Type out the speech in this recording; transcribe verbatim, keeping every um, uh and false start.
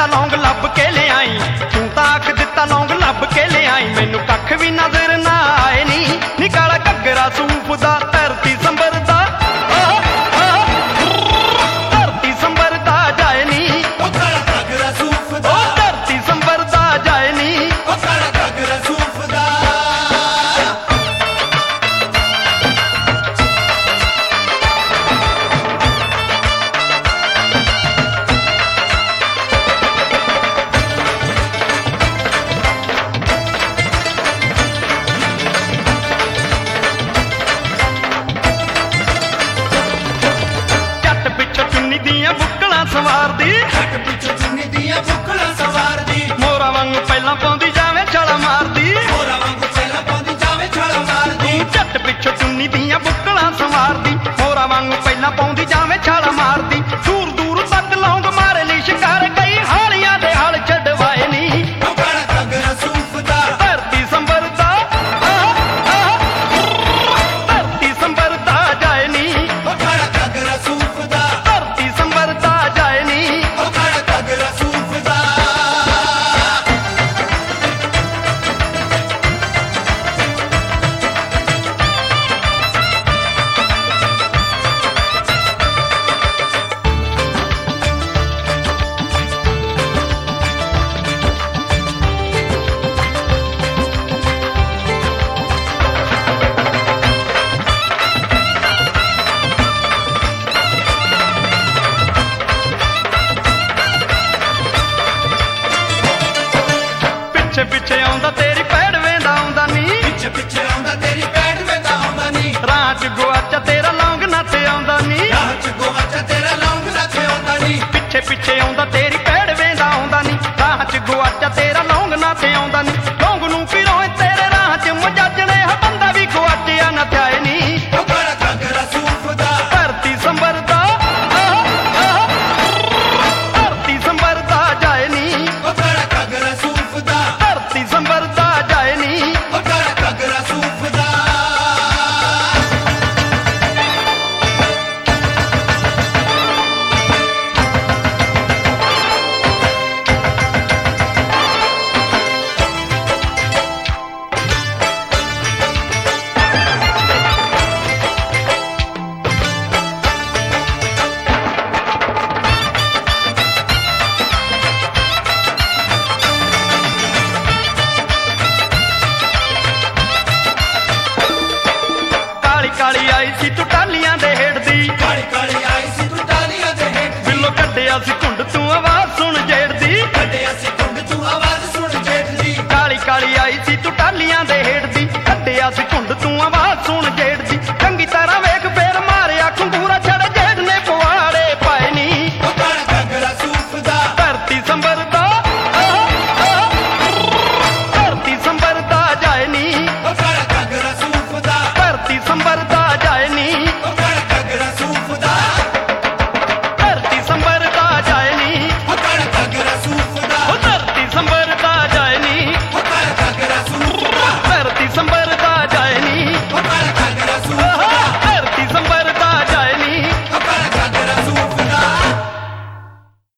ਦਿੱਤਾ ਲੌਂਗ ਲੱਭ ਕੇ ਲਿਆਈ, ਤੂੰ ਤਾਂ ਆਖ ਦਿੱਤਾ ਲੌਂਗ ਲੱਭ ਕੇ ਲਿਆਈ। ਮੈਨੂੰ ਕੱਖ ਵੀ ਨਜ਼ਰ ਨਾ ਆਏ ਨੀ, ਨੀ ਕਾਲਾ ਘੱਗਰਾ ਸੂਫ ਦਾ ਧਰਤੀ ਸੰਭਰ ਦਾ, ਧਰਤੀ ਸੰਭਰ ਦਾ ਜਾਏ ਨੀ, ਉਹ ਕਾਲਾ ਘੱਗਰਾ ਸੂਫ ਦਾ, ਉਹ ਧਰਤੀ ਸੰਭਰ ਦਾ ਜਾਏ ਨੀ, ਉਹ ਕਾਲਾ ਘੱਗਰਾ ਸੂਫ ਦਾ। ਸਵਾਰਦੀ ਹੱਟ ਪਿੱਛੇ ਚੁੰਨੀ ਦੀਆਂ ਬੁੱਕਲਾਂ ਸਵਾਰਦੀ, ਮੋਰਾ ਵਾਂਗੂ ਪਹਿਲਾਂ ਪਾਉਂਦੀ ਜਾਵੇ ਛਾਲਾ ਮਾਰਦੀ, ਮੋਰਾ ਵਾਂਗੂ ਪਹਿਲਾਂ ਪਾਉਂਦੀ ਜਾਵੇ ਛਾਲਾ ਮਾਰਦੀ। ਤੂੰ ਝੱਟ ਪਿੱਛੋਂ ਚੁੰਨੀ ਦੀਆਂ ਬੁੱਕਲਾਂ ਸਵਾਰਦੀ, ਮੋਰਾ ਵਾਂਗੂ ਪਹਿਲਾਂ ਪਾਉਂਦੀ ਜਾਵੇ ਛਾਲਾ ਮਾਰਦੀ। ਦੂਰ ਦੂਰ ਤੱਕ ਲੌਂਗ ਮਾਰੇ ਲਈ ਸ਼ਿਕਾਰ ਕਈ ਹਾਲੀਆਂ ਦੇ ਹਾਲ ਛੱਡਵਾਏ ਨੀ, ਉਹ ਕਾਲਾ ਘੱਗਰਾ ਸੂਫ ਦਾ, ਧਰਤੀ ਸੰਭਰ ਦਾ, ਧਰਤੀ ਸੰਭਰ ਦਾ ਜਾਏ ਨੀ, ਉਹ ਕਾਲਾ ਘੱਗਰਾ ਸੂਫ ਦਾ, ਧਰਤੀ ਸੰਭਰ ਦਾ ਜਾਏ ਨੀ। ਉਹ ਕਾਲਾ ਘੱਗਰਾ ਸੂਫ ਦਾ। ਪਿੱਛੇ ਪਿੱਛੇ ਆਉਂਦਾ ਤੇਰੀ ਪੈੜ ਵੇਂਦਾ ਆਉਂਦਾ ਨੀ, ਪਿੱਛੇ ਪਿੱਛੇ ਆਉਂਦਾ ਤੇਰੀ ਪੈੜ ਵੇਂਦਾ ਆਉਂਦਾ ਨੀ, ਰਾਹ ਚ ਗੁਆਚਾ ਤੇਰਾ ਲੌਂਗ ਨੱਥ ਆਉਂਦਾ ਨੀ, ਰਾਹ ਚ ਗੋਵਾਚਾ ਤੇਰਾ ਲੌਂਗ ਨੱਥ ਆਉਂਦਾ ਨੀ। ਪਿੱਛੇ ਪਿੱਛੇ ਆਉਂਦਾ ਤੇਰੀ ਪੈੜ ਵੇਂਦਾ ਆਉਂਦਾ ਨੀ, ਰਾਹ ਚ ਗੁਆਚਾ ਤੇਰਾ ਲੌਂਗ ਨੱਥ ਆਉਂਦਾ ਨੀ। ਲੌਂਗ ਨੂੰ ਪਿਰੋਏ ਤੇਰੇ ਰਾਹ ਚ ਮਜਾਜਣੇ ਹ ਬੰਦਾ ਵੀ ਗੁਆਚਿਆ ਨਾ ਥਿਆਏ ਨੀ, ਉਹ ਕਾਲਾ ਘੱਗਰਾ ਸੂਫ ਦਾ, ਧਰਤੀ ਸੰਭਰ ਦਾ, ਧਰਤੀ ਸੰਭਰ ਦਾ ਜਾਏ ਨੀ, ਉਹ ਕਾਲਾ ਘੱਗਰਾ ਸੂਫ ਦਾ, ਧਰਤੀ ਸੰਭਰ ਦਾ ਜਾਏ ਨੀ। ਉਹ ਕਾਲਾ ਘੱਗਰਾ ਸੂਫ ਦਾ। ਕਾਲੀ ਕਾਲੀ ਆਈ ਸੀ ਤੂੰ ਟਾਲੀਆਂ ਦੇ ਹੇਠ ਦੀ, ਕਾਲੀ ਕਾਲੀ ਆਈ ਸੀ ਤੂੰ ਟਾਲੀਆਂ ਦੇ ਹੇਠ ਦੀ, ਬਿੱਲੋ ਕੱਢਿਆ ਸੀ ਘੁੰਡ ਤੂੰ ਆਵਾਜ਼ ਸੁਣ ਜੇੜਦੀ, ਕੱਢਿਆ ਸੀ ਘੁੰਡ ਤੂੰ ਆਵਾਜ਼ ਸੁਣ ਜੇਠ ਦੀ। ਕਾਲੀ ਕਾਲੀ ਆਈ ਸੀ ਤੂੰ ਟਾਲੀਆਂ ਦੇ ਹੇਠ ਦੀ, ਕੱਢਿਆ ਸੀ ਘੁੰਡ ਤੂੰ ਆਵਾਜ਼ ਸੁਣ ਜੇੜਦੀ।